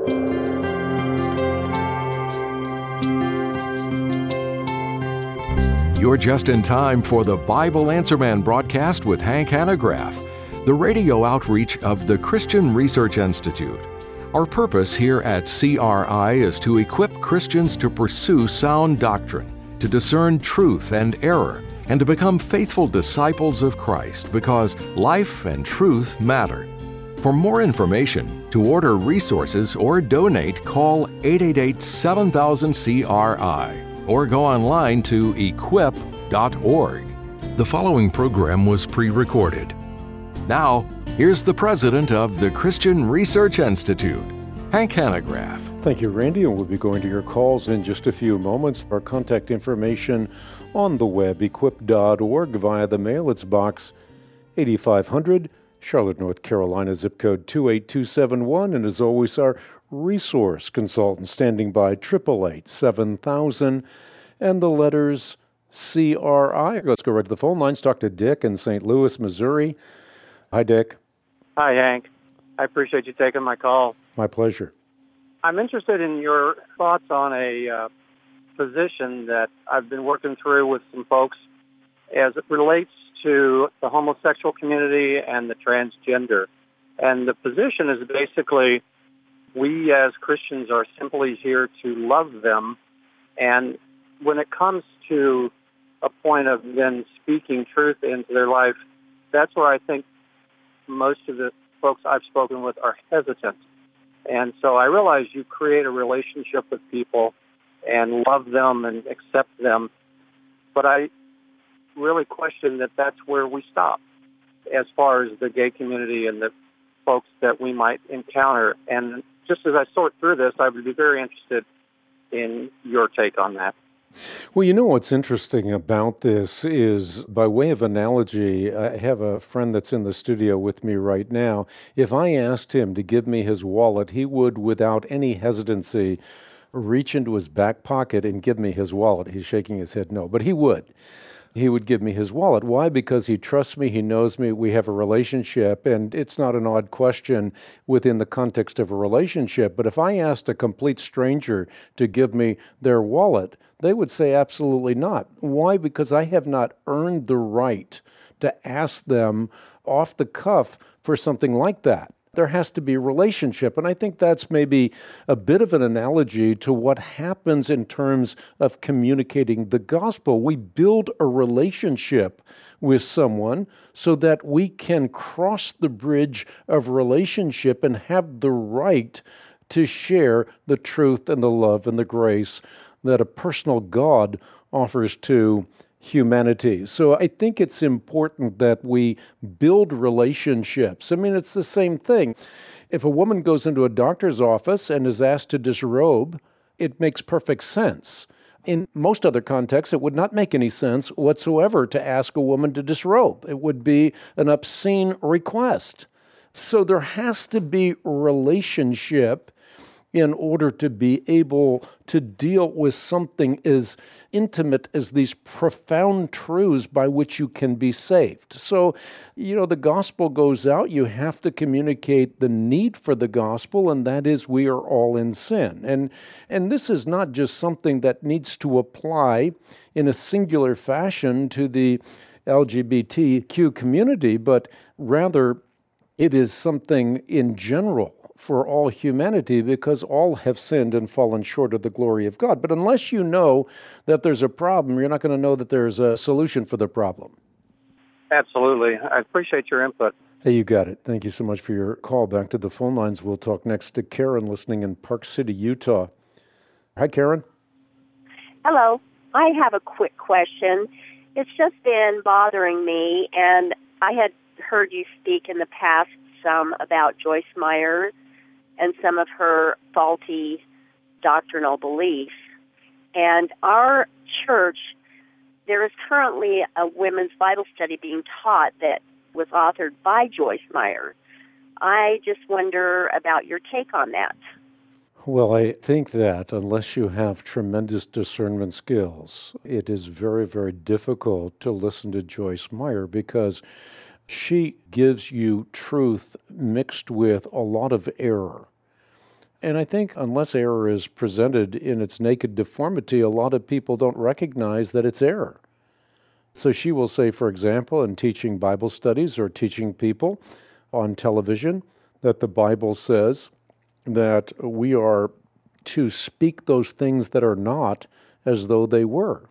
You're just in time for the Bible Answer Man broadcast with Hank Hanegraaff, the radio outreach of the Christian Research Institute. Our purpose here at CRI is to equip Christians to pursue sound doctrine, to discern truth and error, and to become faithful disciples of Christ, because life and truth matter. For more information, to order resources or donate, call 888-7000-CRI or go online to equip.org. The following program was pre-recorded. Now, here's the president of the Christian Research Institute, Hank Hanegraaff. Thank you, Randy, and we'll be going to your calls in just a few moments. Our contact information on the web, equip.org, via the mail. It's Box 8500, Charlotte, North Carolina, zip code 28271. And as always, our resource consultant standing by, 888-7000, and the letters CRI. Let's go right to the phone lines. Talk to Dick in St. Louis, Missouri. Hi, Dick. Hi, Hank. I appreciate you taking my call. My pleasure. I'm interested in your thoughts on a position that I've been working through with some folks as it relates to the homosexual community and the transgender. And the position is basically, we as Christians are simply here to love them. And when it comes to a point of then speaking truth into their life, that's where I think most of the folks I've spoken with are hesitant. And so I realize you create a relationship with people and love them and accept them. But I really question that that's where we stop as far as the gay community and the folks that we might encounter. And just as I sort through this, I would be very interested in your take on that. Well, you know what's interesting about this is, by way of analogy, I have a friend that's in the studio with me right now. If I asked him to give me his wallet, he would, without any hesitancy, reach into his back pocket and give me his wallet. He's shaking his head no, but he would. He would give me his wallet. Why? Because he trusts me, he knows me, we have a relationship, and it's not an odd question within the context of a relationship. But if I asked a complete stranger to give me their wallet, they would say absolutely not. Why? Because I have not earned the right to ask them off the cuff for something like that. There has to be a relationship. And I think that's maybe a bit of an analogy to what happens in terms of communicating the gospel. We build a relationship with someone so that we can cross the bridge of relationship and have the right to share the truth and the love and the grace that a personal God offers to humanity. So I think it's important that we build relationships. I mean, it's the same thing. If a woman goes into a doctor's office and is asked to disrobe, it makes perfect sense. In most other contexts, it would not make any sense whatsoever to ask a woman to disrobe. It would be an obscene request. So there has to be relationship in order to be able to deal with something as intimate as these profound truths by which you can be saved. So, the gospel goes out. You have to communicate the need for the gospel, and that is we are all in sin. And this is not just something that needs to apply in a singular fashion to the LGBTQ community, but rather it is something in general for all humanity, because all have sinned and fallen short of the glory of God. But unless you know that there's a problem, you're not going to know that there's a solution for the problem. Absolutely. I appreciate your input. Hey, you got it. Thank you so much for your call. Back to the phone lines. We'll talk next to Karen, listening in Park City, Utah. Hi, Karen. Hello. I have a quick question. It's just been bothering me, and I had heard you speak in the past some about Joyce Meyer and some of her faulty doctrinal beliefs. And our church, there is currently a women's Bible study being taught that was authored by Joyce Meyer. I just wonder about your take on that. Well, I think that unless you have tremendous discernment skills, it is very, very difficult to listen to Joyce Meyer, because she gives you truth mixed with a lot of error. And I think unless error is presented in its naked deformity, a lot of people don't recognize that it's error. So she will say, for example, in teaching Bible studies or teaching people on television, that the Bible says that we are to speak those things that are not as though they were.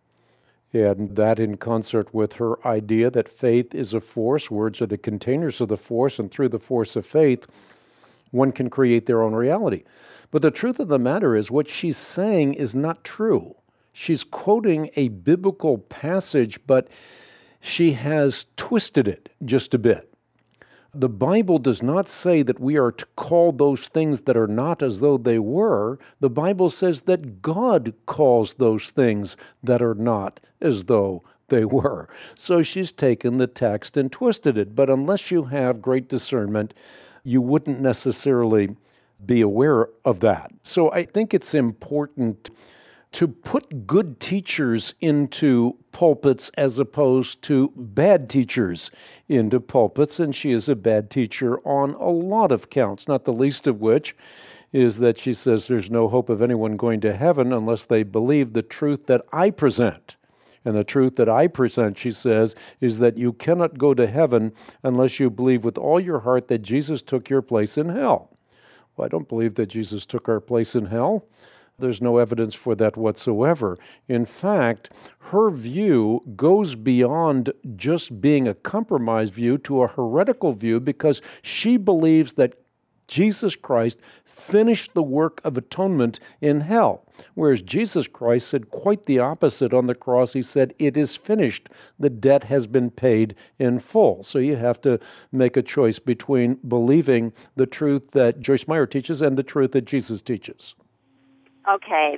And that in concert with her idea that faith is a force, words are the containers of the force, and through the force of faith, one can create their own reality. But the truth of the matter is what she's saying is not true. She's quoting a biblical passage, but she has twisted it just a bit. The Bible does not say that we are to call those things that are not as though they were. The Bible says that God calls those things that are not as though they were. So she's taken the text and twisted it. But unless you have great discernment, you wouldn't necessarily be aware of that. So I think it's important to put good teachers into pulpits as opposed to bad teachers into pulpits, and she is a bad teacher on a lot of counts, not the least of which is that she says there's no hope of anyone going to heaven unless they believe the truth that I present. And the truth that I present, she says, is that you cannot go to heaven unless you believe with all your heart that Jesus took your place in hell. Well, I don't believe that Jesus took our place in hell. There's no evidence for that whatsoever. In fact, her view goes beyond just being a compromise view to a heretical view because she believes that Jesus Christ finished the work of atonement in hell, whereas Jesus Christ said quite the opposite on the cross. He said, "It is finished. The debt has been paid in full." So you have to make a choice between believing the truth that Joyce Meyer teaches and the truth that Jesus teaches. Okay,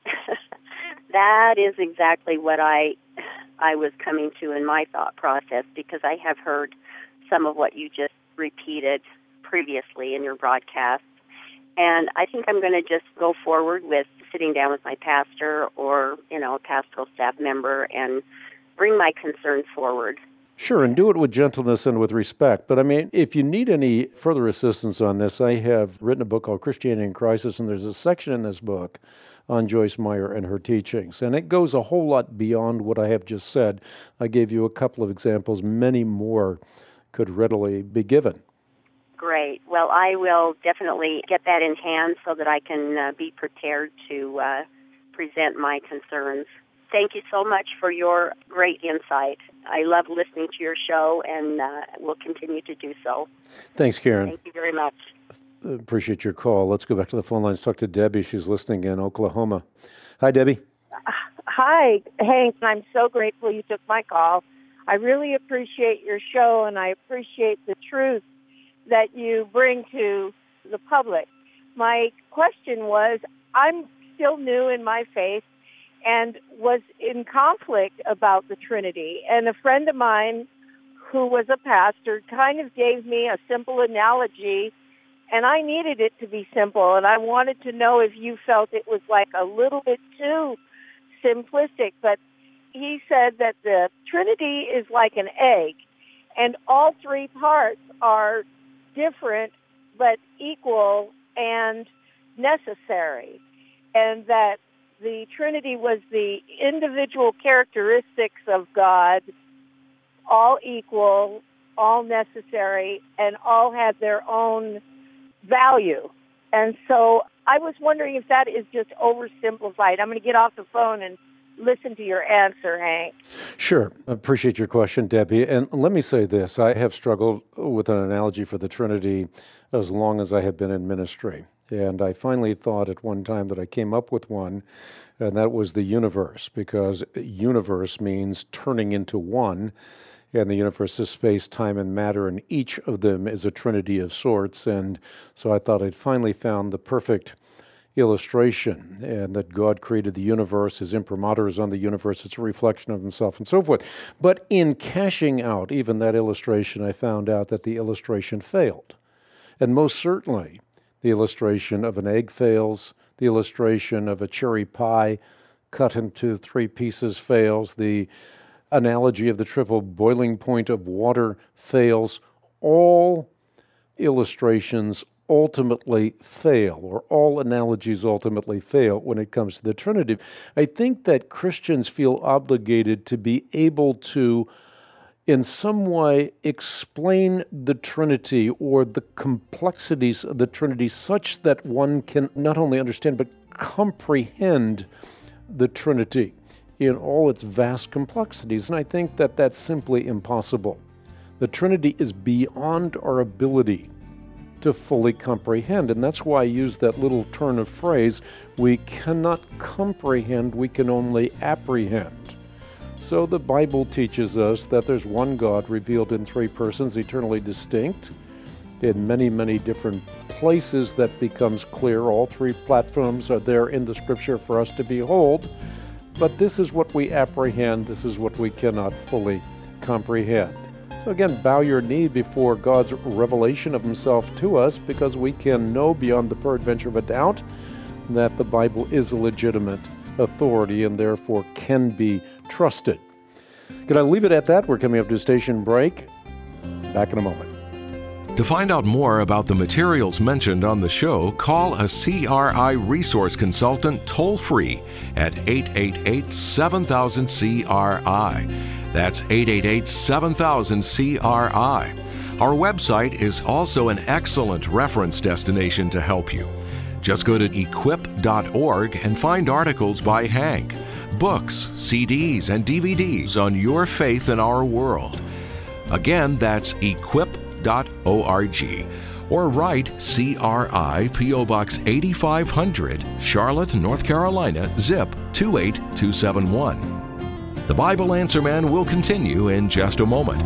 that is exactly what I was coming to in my thought process, because I have heard some of what you just repeated previously in your broadcast. And I think I'm going to just go forward with sitting down with my pastor or, a pastoral staff member and bring my concerns forward. Sure, and do it with gentleness and with respect. But if you need any further assistance on this, I have written a book called Christianity in Crisis, and there's a section in this book on Joyce Meyer and her teachings. And it goes a whole lot beyond what I have just said. I gave you a couple of examples. Many more could readily be given. Great. Well, I will definitely get that in hand so that I can be prepared to present my concerns. Thank you so much for your great insight. I love listening to your show, and will continue to do so. Thanks, Karen. Thank you very much. Appreciate your call. Let's go back to the phone lines. Talk to Debbie. She's listening in Oklahoma. Hi, Debbie. Hi, Hank. I'm so grateful you took my call. I really appreciate your show, and I appreciate the truth that you bring to the public. My question was, I'm still new in my faith and was in conflict about the Trinity. And a friend of mine who was a pastor kind of gave me a simple analogy, and I needed it to be simple. And I wanted to know if you felt it was like a little bit too simplistic. But he said that the Trinity is like an egg, and all three parts are different but equal and necessary, and that the Trinity was the individual characteristics of God, all equal, all necessary, and all had their own value. And so I was wondering if that is just oversimplified. I'm going to get off the phone and listen to your answer, Hank. Sure. I appreciate your question, Debbie. And let me say this. I have struggled with an analogy for the Trinity as long as I have been in ministry. And I finally thought at one time that I came up with one, and that was the universe, because universe means turning into one, and the universe is space, time, and matter, and each of them is a trinity of sorts. And so I thought I'd finally found the perfect illustration, and that God created the universe, his imprimatur is on the universe, it's a reflection of himself, and so forth. But in cashing out even that illustration, I found out that the illustration failed. And most certainly, the illustration of an egg fails, the illustration of a cherry pie cut into 3 pieces fails, the analogy of the triple boiling point of water fails. All illustrations ultimately fail, or all analogies ultimately fail when it comes to the Trinity. I think that Christians feel obligated to be able to, in some way, explain the Trinity or the complexities of the Trinity such that one can not only understand but comprehend the Trinity in all its vast complexities. And I think that that's simply impossible. The Trinity is beyond our ability to fully comprehend. And that's why I use that little turn of phrase, we cannot comprehend, we can only apprehend. So the Bible teaches us that there's one God revealed in three persons, eternally distinct. In many, many different places that becomes clear. All three platforms are there in the Scripture for us to behold. But this is what we apprehend, this is what we cannot fully comprehend. So again, bow your knee before God's revelation of Himself to us, because we can know beyond the peradventure of a doubt that the Bible is a legitimate authority and therefore can be trusted. Can I leave it at that? We're coming up to a station break. Back in a moment. To find out more about the materials mentioned on the show, call a CRI resource consultant toll-free at 888-7000-CRI. That's 888-7000-CRI. Our website is also an excellent reference destination to help you. Just go to equip.org and find articles by Hank, books, CDs, and DVDs on your faith in our world. Again, that's equip.org. Or write CRI P.O. Box 8500, Charlotte, North Carolina, zip 28271. The Bible Answer Man will continue in just a moment.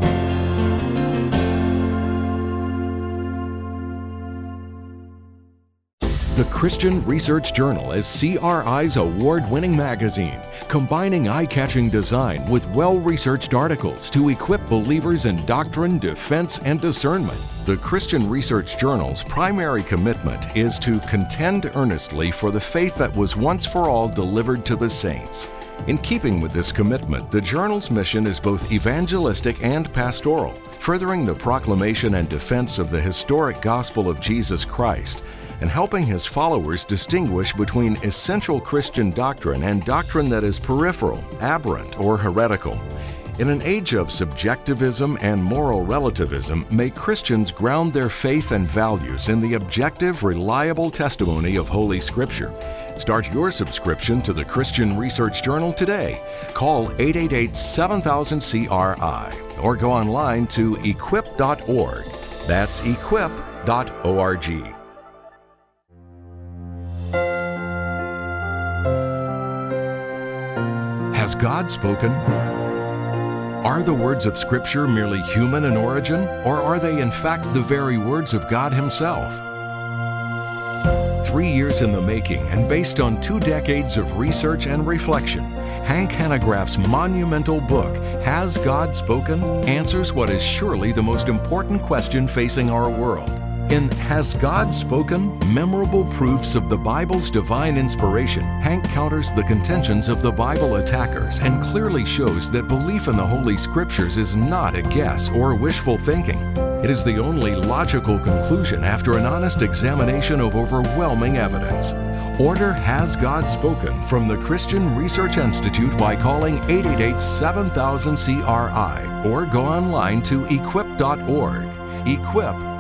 The Christian Research Journal is CRI's award-winning magazine, combining eye-catching design with well-researched articles to equip believers in doctrine, defense, and discernment. The Christian Research Journal's primary commitment is to contend earnestly for the faith that was once for all delivered to the saints. In keeping with this commitment, the journal's mission is both evangelistic and pastoral, furthering the proclamation and defense of the historic gospel of Jesus Christ, and helping His followers distinguish between essential Christian doctrine and doctrine that is peripheral, aberrant, or heretical. In an age of subjectivism and moral relativism, may Christians ground their faith and values in the objective, reliable testimony of Holy Scripture. Start your subscription to the Christian Research Journal today. Call 888-7000-CRI or go online to equip.org. That's equip.org. Has God spoken? Are the words of Scripture merely human in origin, or are they in fact the very words of God Himself? 3 years in the making and based on 2 decades of research and reflection, Hank Hanegraaff's monumental book, Has God Spoken?, answers what is surely the most important question facing our world. In Has God Spoken? Memorable Proofs of the Bible's Divine Inspiration, Hank counters the contentions of the Bible attackers and clearly shows that belief in the Holy Scriptures is not a guess or wishful thinking. It is the only logical conclusion after an honest examination of overwhelming evidence. Order Has God Spoken from the Christian Research Institute by calling 888-7000-CRI or go online to equip.org. Equip.org.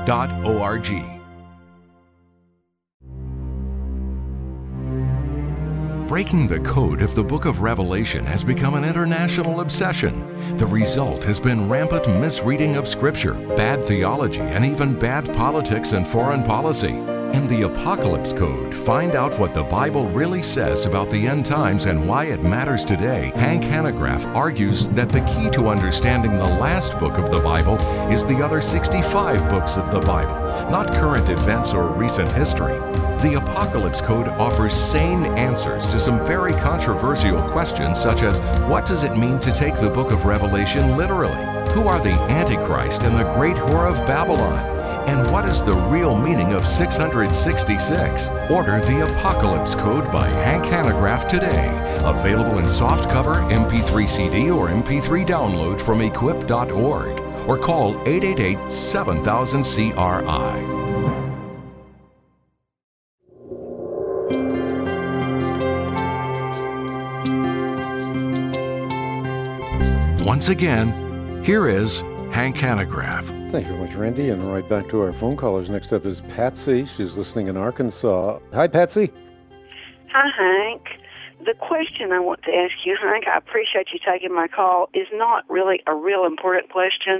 Breaking the code of the Book of Revelation has become an international obsession. The result has been rampant misreading of Scripture, bad theology, and even bad politics and foreign policy. In the Apocalypse Code, find out what the Bible really says about the end times and why it matters today. Hank Hanegraaff argues that the key to understanding the last book of the Bible is the other 65 books of the Bible, not current events or recent history. The Apocalypse Code offers sane answers to some very controversial questions, such as what does it mean to take the book of Revelation literally? Who are the Antichrist and the great whore of Babylon? And what is the real meaning of 666? Order the Apocalypse Code by Hank Hanegraaff today. Available in softcover, MP3 CD, or MP3 download from equip.org. Or call 888-7000-CRI. Once again, here is Hank Hanegraaff. Thank you very much, Randy. And right back to our phone callers. Next up is Patsy. She's listening in Arkansas. Hi, Patsy. Hi, Hank. The question I want to ask you, Hank, I appreciate you taking my call, is not really a real important question.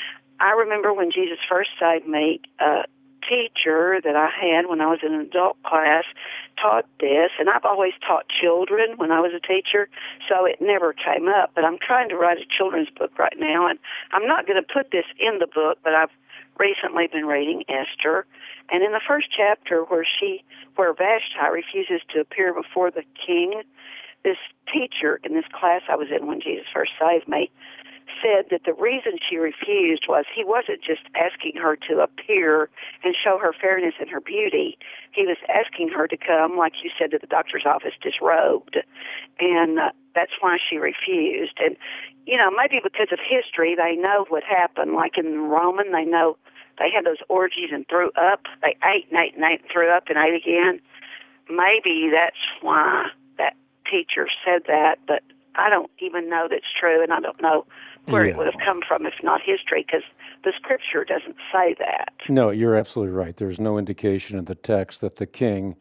I remember when Jesus first saved me, a teacher that I had when I was in an adult class taught this, and I've always taught children when I was a teacher, so it never came up. But I'm trying to write a children's book right now, and I'm not going to put this in the book, but I've recently been reading Esther, and in the first chapter where Vashti refuses to appear before the king, this teacher in this class I was in when Jesus first saved me said that the reason she refused was he wasn't just asking her to appear and show her fairness and her beauty. He was asking her to come, like you said, to the doctor's office disrobed. And that's why she refused. And, you know, maybe because of history, they know what happened. Like in Roman, they know they had those orgies and threw up. They ate and ate and ate and threw up and ate again. Maybe that's why that teacher said that, but I don't even know that's true, and I don't know where it would have come from if not history, because the scripture doesn't say that. No, you're absolutely right. There's no indication in the text that the king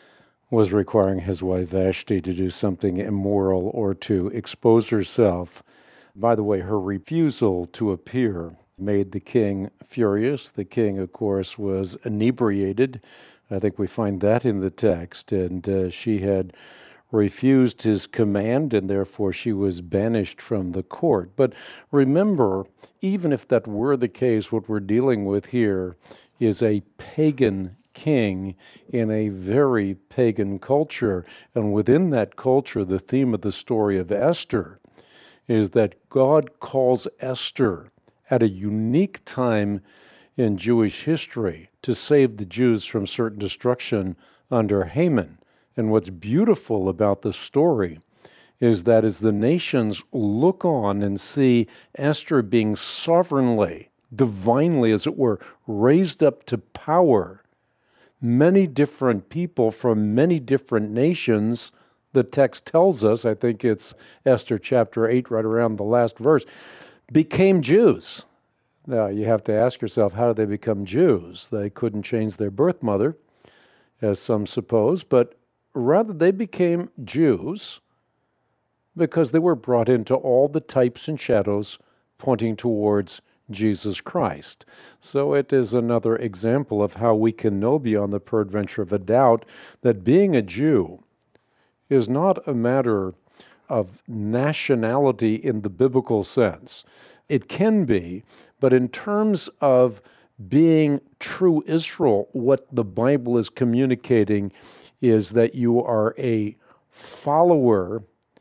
was requiring his wife Vashti to do something immoral or to expose herself. By the way, her refusal to appear made the king furious. The king, of course, was inebriated. I think we find that in the text, and she had refused his command, and therefore she was banished from the court. But remember, even if that were the case, what we're dealing with here is a pagan king in a very pagan culture. And within that culture, the theme of the story of Esther is that God calls Esther at a unique time in Jewish history to save the Jews from certain destruction under Haman. And what's beautiful about the story is that as the nations look on and see Esther being sovereignly, divinely, as it were, raised up to power, many different people from many different nations, the text tells us, I think it's Esther chapter 8, right around the last verse, became Jews. Now, you have to ask yourself, how did they become Jews? They couldn't change their birth mother, as some suppose, but rather, they became Jews because they were brought into all the types and shadows pointing towards Jesus Christ. So it is another example of how we can know beyond the peradventure of a doubt that being a Jew is not a matter of nationality in the biblical sense. It can be, but in terms of being true Israel, what the Bible is communicating is that you are a follower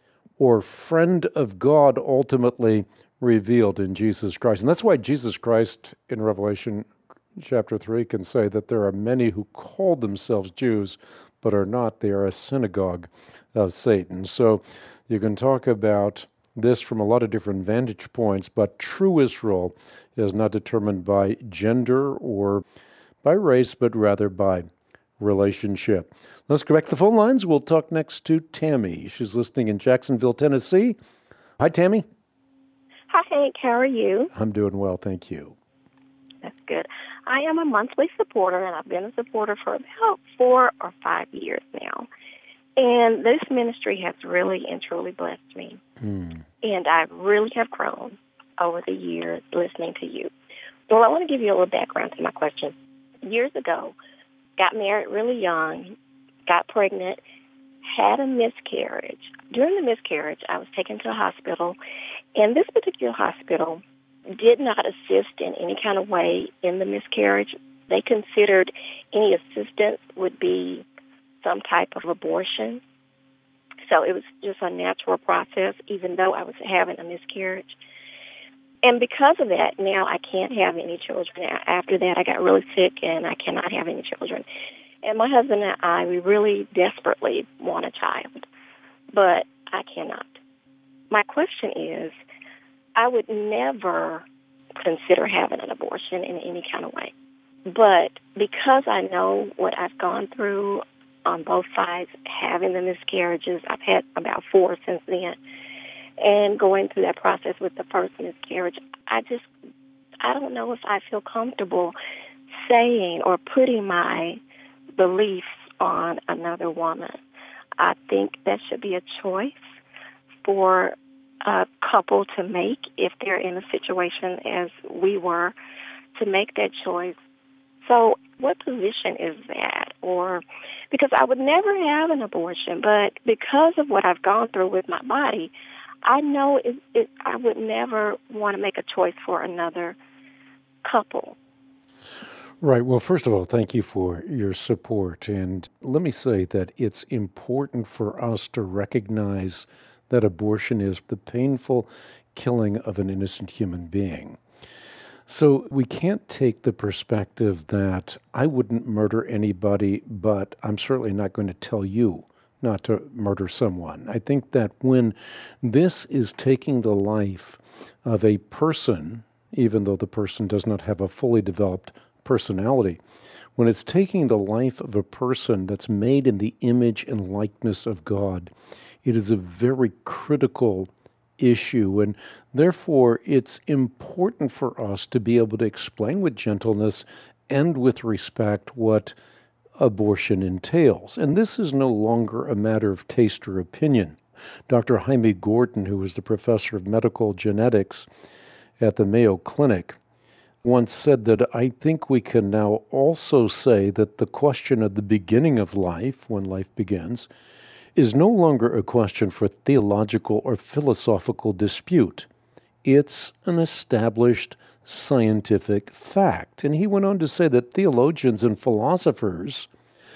or friend of God ultimately revealed in Jesus Christ. And that's why Jesus Christ in Revelation chapter 3 can say that there are many who call themselves Jews but are not. They are a synagogue of Satan. So you can talk about this from a lot of different vantage points, but true Israel is not determined by gender or by race, but rather by relationship. Let's go back to the phone lines. We'll talk next to Tammy. She's listening in Jacksonville, Tennessee. Hi, Tammy. Hi, Hank. How are you? I'm doing well, thank you. That's good. I am a monthly supporter, and I've been a supporter for about 4 or 5 years now. And this ministry has really and truly blessed me. And I really have grown over the years listening to you. Well, I want to give you a little background to my question. Years ago, got married really young, got pregnant, had a miscarriage. During the miscarriage, I was taken to a hospital, and this particular hospital did not assist in any kind of way in the miscarriage. They considered any assistance would be some type of abortion. So it was just a natural process, even though I was having a miscarriage. And because of that, now I can't have any children. After that, I got really sick, and I cannot have any children. And my husband and I, we really desperately want a child, but I cannot. My question is, I would never consider having an abortion in any kind of way. But because I know what I've gone through, on both sides having the miscarriages. I've had about 4 since then. And going through that process with the first miscarriage, I don't know if I feel comfortable saying or putting my beliefs on another woman. I think that should be a choice for a couple to make if they're in a situation as we were, to make that choice. So what position is that? Or because I would never have an abortion, but because of what I've gone through with my body, I know I would never want to make a choice for another couple. Right. Well, first of all, thank you for your support. And let me say that it's important for us to recognize that abortion is the painful killing of an innocent human being. So we can't take the perspective that I wouldn't murder anybody, but I'm certainly not going to tell you not to murder someone. I think that when this is taking the life of a person, even though the person does not have a fully developed personality, when it's taking the life of a person that's made in the image and likeness of God, it is a very critical issue, and therefore it's important for us to be able to explain with gentleness and with respect what abortion entails. And this is no longer a matter of taste or opinion. Dr. Jaime Gordon, who was the professor of medical genetics at the Mayo Clinic, once said that I think we can now also say that the question of the beginning of life, when life begins, is no longer a question for theological or philosophical dispute. It's an established scientific fact. And he went on to say that theologians and philosophers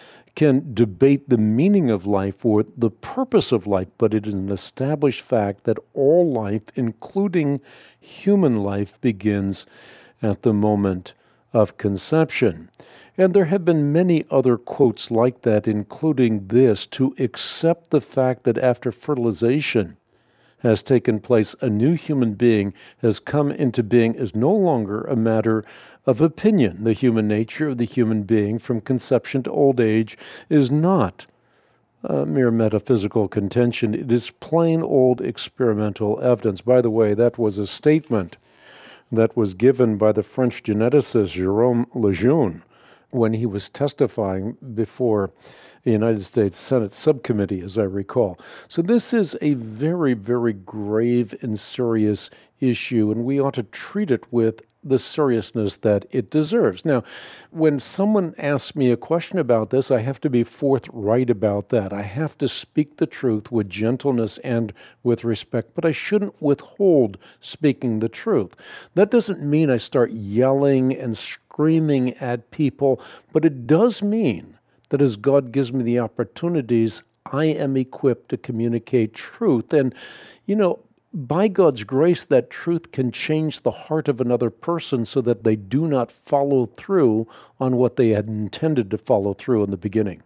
can debate the meaning of life or the purpose of life, but it is an established fact that all life, including human life, begins at the moment of conception. And there have been many other quotes like that, including this: to accept the fact that after fertilization has taken place, a new human being has come into being is no longer a matter of opinion. The human nature of the human being from conception to old age is not a mere metaphysical contention. It is plain old experimental evidence. By the way, that was a statement that was given by the French geneticist Jérôme Lejeune when he was testifying before the United States Senate subcommittee, as I recall. So this is a very, very grave and serious issue, and we ought to treat it with the seriousness that it deserves. Now, when someone asks me a question about this, I have to be forthright about that. I have to speak the truth with gentleness and with respect, but I shouldn't withhold speaking the truth. That doesn't mean I start yelling and screaming at people, but it does mean that as God gives me the opportunities, I am equipped to communicate truth. And, by God's grace, that truth can change the heart of another person so that they do not follow through on what they had intended to follow through in the beginning.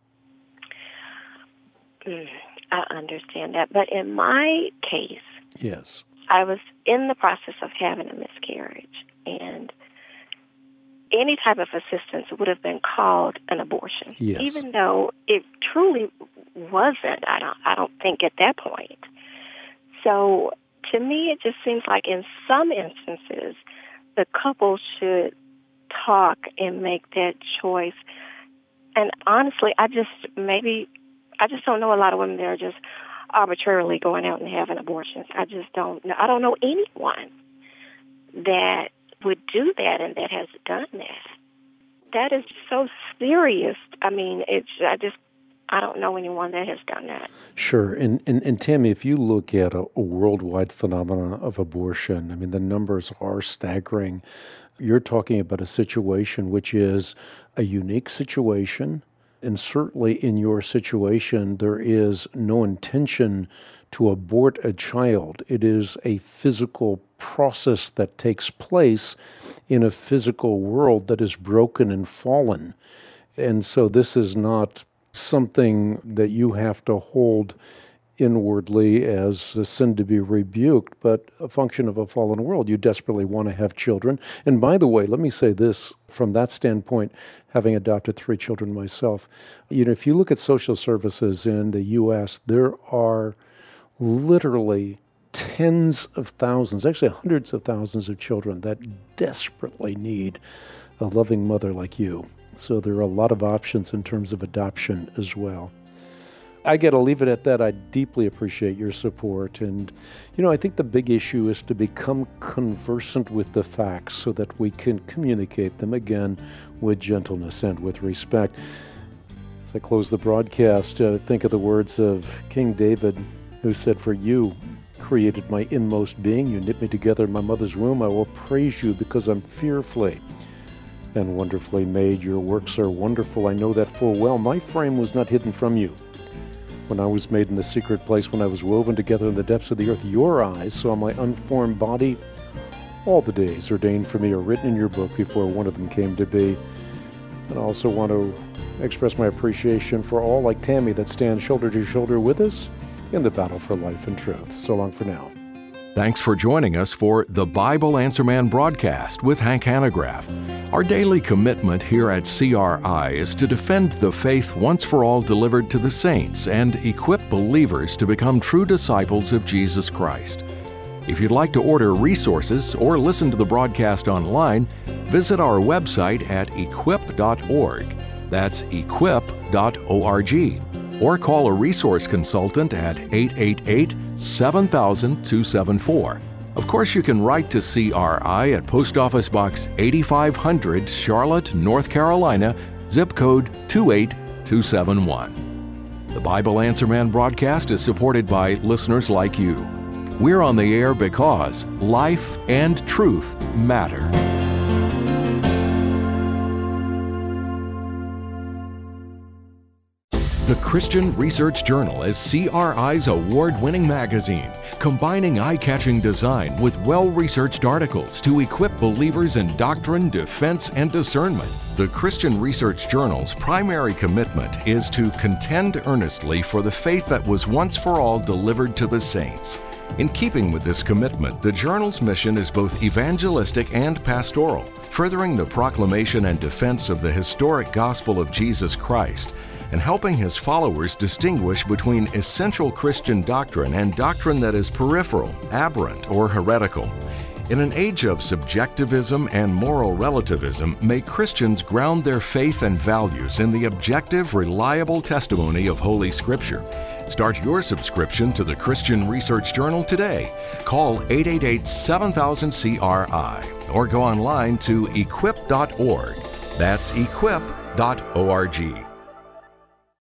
I understand that. But in my case, yes, I was in the process of having a miscarriage, and any type of assistance would have been called an abortion, yes, even though it truly wasn't. I don't think at that point. So to me, it just seems like in some instances, the couple should talk and make that choice. And honestly, I just don't know a lot of women that are just arbitrarily going out and having abortions. I just don't know. I don't know anyone that would do that and that has done that. That is so serious. I mean, I don't know anyone that has done that. Sure. And Tammy, if you look at a worldwide phenomenon of abortion, I mean, the numbers are staggering. You're talking about a situation which is a unique situation, and certainly in your situation, there is no intention to abort a child. It is a physical process that takes place in a physical world that is broken and fallen. And so this is not something that you have to hold inwardly as a sin to be rebuked, but a function of a fallen world. You desperately want to have children. And by the way, let me say this from that standpoint, having adopted 3 children myself. If you look at social services in the U.S., there are literally tens of thousands, actually hundreds of thousands of children that desperately need a loving mother like you. So there are a lot of options in terms of adoption as well. I got to leave it at that. I deeply appreciate your support. And, I think the big issue is to become conversant with the facts so that we can communicate them again with gentleness and with respect. As I close the broadcast, think of the words of King David, who said, "For you created my inmost being. You knit me together in my mother's womb. I will praise you because I'm fearfully and wonderfully made. Your works are wonderful. I know that full well. My frame was not hidden from you. When I was made in the secret place, when I was woven together in the depths of the earth, your eyes saw my unformed body. All the days ordained for me are written in your book before one of them came to be." And I also want to express my appreciation for all like Tammy that stand shoulder to shoulder with us in the battle for life and truth. So long for now. Thanks for joining us for the Bible Answer Man broadcast with Hank Hanegraaff. Our daily commitment here at CRI is to defend the faith once for all delivered to the saints and equip believers to become true disciples of Jesus Christ. If you'd like to order resources or listen to the broadcast online, visit our website at equip.org. That's equip.org. Or call a resource consultant at 888-7000-274. Of course, you can write to CRI at Post Office Box 8500, Charlotte, North Carolina, zip code 28271. The Bible Answer Man broadcast is supported by listeners like you. We're on the air because life and truth matter. The Christian Research Journal is CRI's award-winning magazine, combining eye-catching design with well-researched articles to equip believers in doctrine, defense, and discernment. The Christian Research Journal's primary commitment is to contend earnestly for the faith that was once for all delivered to the saints. In keeping with this commitment, the journal's mission is both evangelistic and pastoral, furthering the proclamation and defense of the historic gospel of Jesus Christ, and helping his followers distinguish between essential Christian doctrine and doctrine that is peripheral, aberrant, or heretical. In an age of subjectivism and moral relativism, may Christians ground their faith and values in the objective, reliable testimony of Holy Scripture. Start your subscription to the Christian Research Journal today. Call 888-7000-CRI or go online to equip.org. That's equip.org.